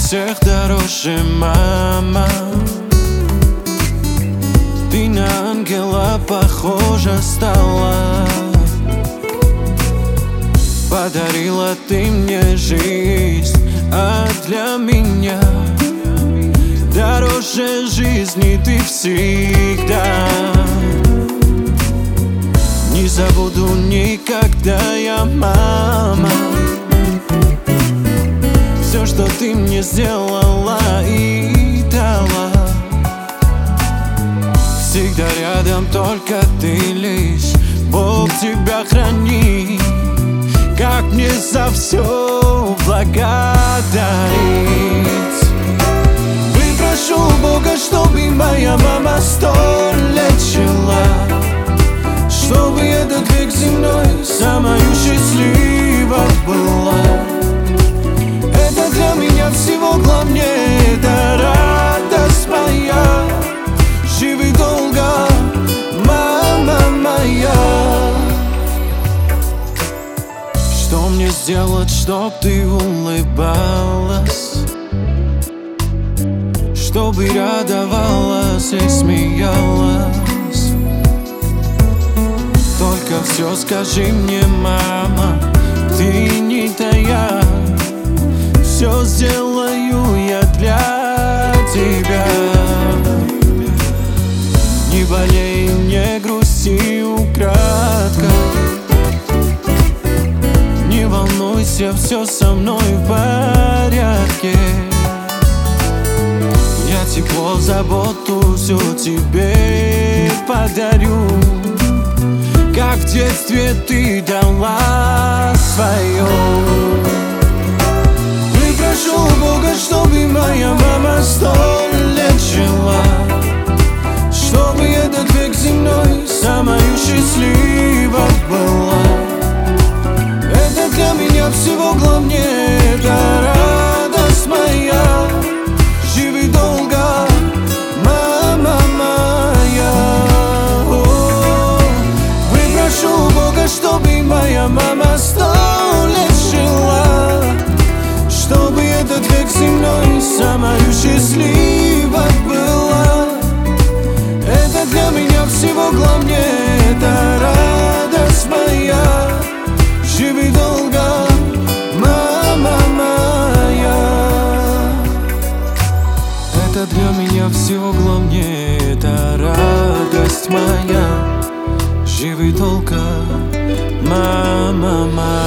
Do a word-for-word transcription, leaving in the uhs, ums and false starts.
всех дороже, мама. Ты на ангела похожа стала. Подарила ты мне жизнь, а для меня дороже жизни ты всегда. Не забуду никогда я, мама, все, что ты мне сделала и дала. Всегда рядом только ты лишь, Бог тебя храни. Как мне за все благодарить? Выпрошу Бога, чтобы моя мама сто лет жила, чтобы этот век земной самой счастливой была. Это для меня всего главнее, это радость моя. Живи долго, мама моя. Что мне сделать, чтоб ты улыбалась, чтобы радовалась и смеялась? Только все скажи мне, мама, ты не тая. Все сделаю я для тебя. Не болей, не грусти украдкой, не волнуйся, все со мной в порядке. Я тепло, заботу всю тебе подарю, как в детстве ты дала свое. Выпрошу Бога, чтобы моя мама сто лет жила, чтобы этот век земной самой счастливой была. Это для меня всего главнее, это радость моя. Живи долго, мама моя. О, выпрошу Бога, чтобы моя мама сто лет жила, чтобы этот век земной самой счастливой была. Это для меня всего главнее, это радость моя. Живи долго, мама моя. Это для меня всего главнее, это радость моя. Живи долго, мама моя.